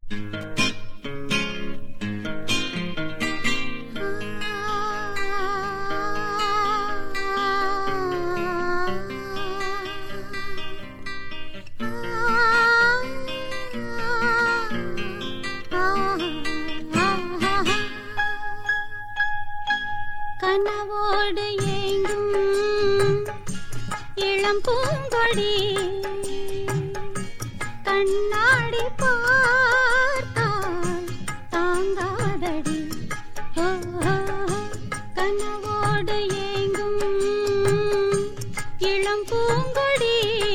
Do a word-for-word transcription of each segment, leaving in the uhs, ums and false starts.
கனவோடு ஏங்கும் இளம் பூங்கொடி கண்ணாடி பார்த்தால் தாங்காதடி. கனவோடு ஏங்கும் இளம் பூங்கொடி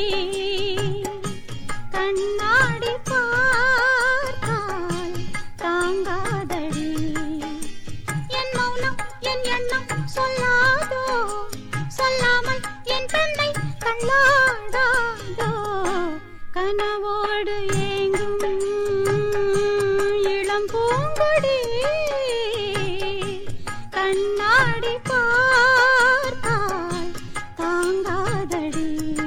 கண்ணாடி பார்த்தால் தாங்காதடி. என் மௌனம் என் எண்ணம் சொல்லாதோ, சொல்லாமல் என் பெண்ணை தள்ளாடாதோ. கனவோடு ஏங்கும் இளம் பூங்கொடி கண்ணாடி பார்த்தால் தாங்காதடி.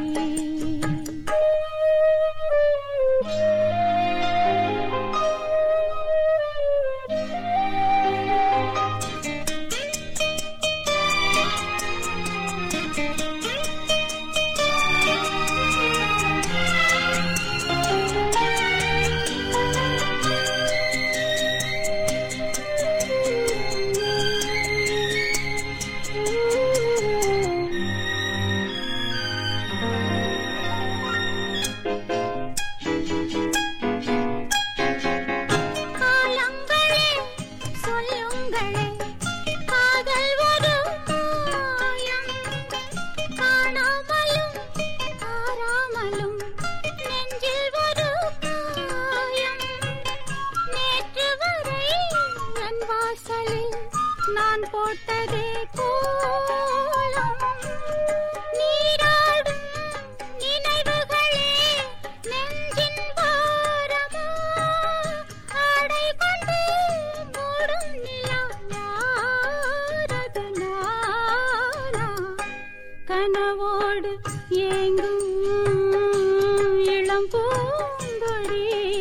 நான் போட்டதே கோலம் நீராடும் நினைவுகளே நெஞ்சின் பாரமா ஆடை கொண்டு மூடும் நிலா யாரது நானா. கனவோடு ஏங்கும் இளம் பூங்கொடி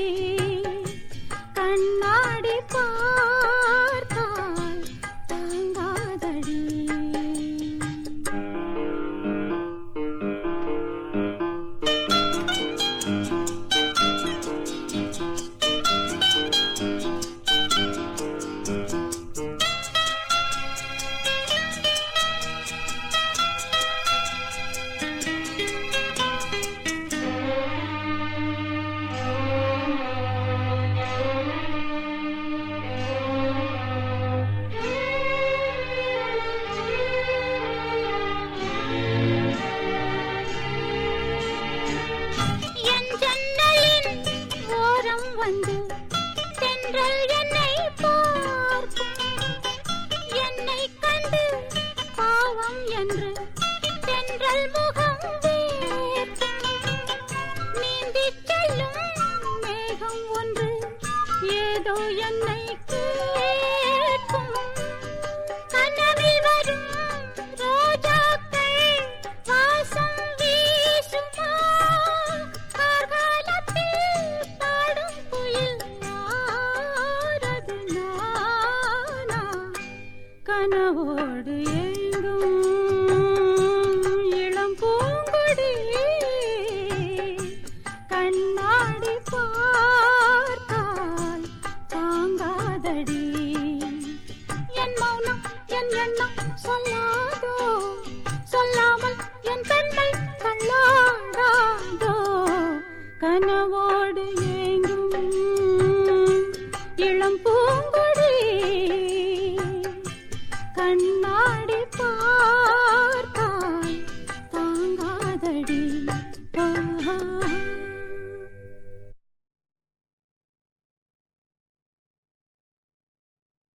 கண்ணாடி பார்த்தால் தாங்காதடி. வந்து தென்றல் என்னை பார்க்கும், என்னை கண்டு பாவம் என்று தென்றல் முகம் வேர்க்கும். நீந்தி செல்லும் மேகம் ஒன்று ஏதோ என்னை கேட்கும். கனவில் வரும் ரோஜாக்கள் வாசம் வீசுமா, கார்காலத்தில் பாடும் குயில் யாரது நானா. கனவோடு